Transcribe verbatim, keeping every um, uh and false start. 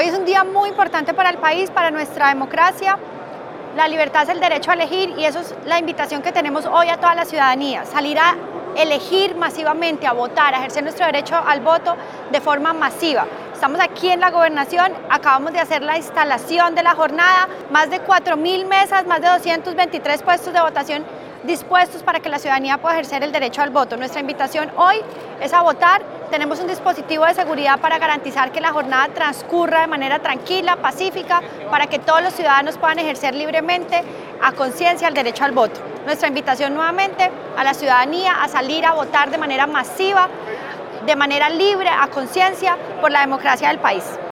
Hoy es un día muy importante para el país, para nuestra democracia. La libertad es el derecho a elegir y eso es la invitación que tenemos hoy a toda la ciudadanía, salir a elegir masivamente, a votar, a ejercer nuestro derecho al voto de forma masiva. Estamos aquí en la gobernación, acabamos de hacer la instalación de la jornada, más de cuatro mil mesas, más de doscientos veintitrés puestos de votación dispuestos para que la ciudadanía pueda ejercer el derecho al voto. Nuestra invitación hoy es a votar. Tenemos un dispositivo de seguridad para garantizar que la jornada transcurra de manera tranquila, pacífica, para que todos los ciudadanos puedan ejercer libremente, a conciencia, el derecho al voto. Nuestra invitación nuevamente a la ciudadanía a salir a votar de manera masiva, de manera libre, a conciencia, por la democracia del país.